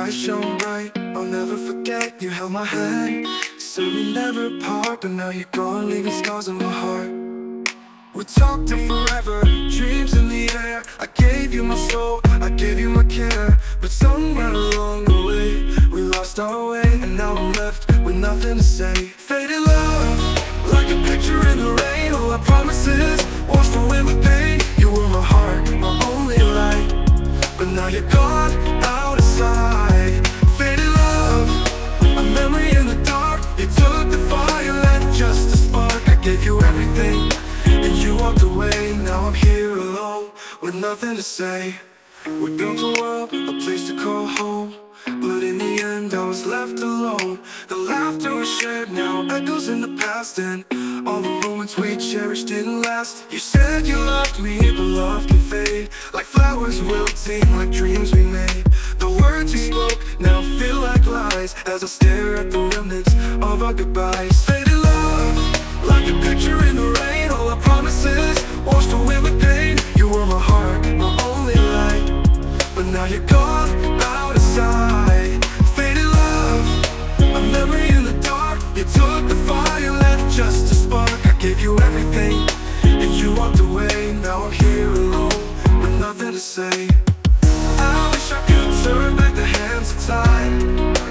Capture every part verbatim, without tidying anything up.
eyes shone bright. I'll never forget you held my hand. Said we never part, but now you're gone, leaving scars on my heart. We talked till forever, dreams in the air. I gave you my soul, I gave you my care. But somewhere along the way, we lost our way. And now I'm left with nothing to say. Faded love, like a picture in the rain. All our promises, washed away with pain. You were my heart, my only light. But now you're gone, out of sight. Faded love, a memory in the dark. You took the fire, left just a spark. I gave you everything, and you walked away. Now I'm here alone, with nothing to say. We built a world, a place to call home. But in the end I was left alone. The laughter we shared now echoes in the past. And all the moments we cherished didn't last. You said you loved me, but love can fade. Like flowers wilting, like dreams we made. The words you spoke now feel like lies, as I stare at the remnants of our goodbyes. Faded love, like a picture in the rain. All our promises, washed away with pain. You were my heart, my only light. But now you're gone, out of sight. Faded love, a memory in the dark. You took the fire, left just a spark. I gave you everything, and you walked away. Now I'm here alone, with nothing to say. I wish I could turn back the hands of time,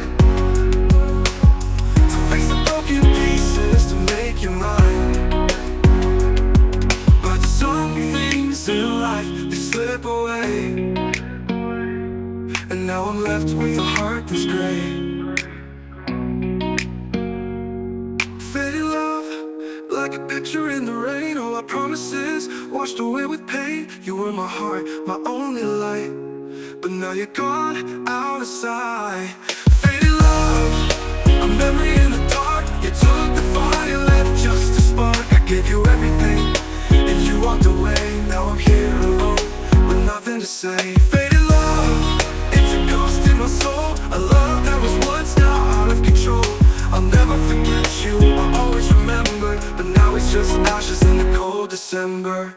to fix the broken pieces, to make you mine. But some things in life, they slip away. And now I'm left with a heart that's gray. Faded love, like a picture in the rain. All our promises, washed away with pain. You were my heart, my only light. But now you're gone, out of sight. Faded love, a memory in the dark. You took the fire, left just a spark. I gave you everything, and you walked away. Now I'm here alone, with nothing to say. Faded love, it's a ghost in my soul. A love that was once now out of control. I'll never forget you, I'll always remember. But now it's just ashes in the cold December.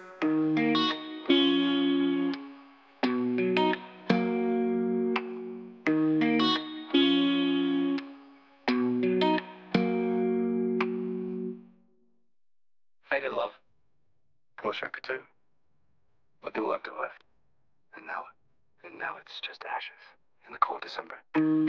Faded love. I wish I could too, but the left left. And now, and now it's just ashes in the cold December.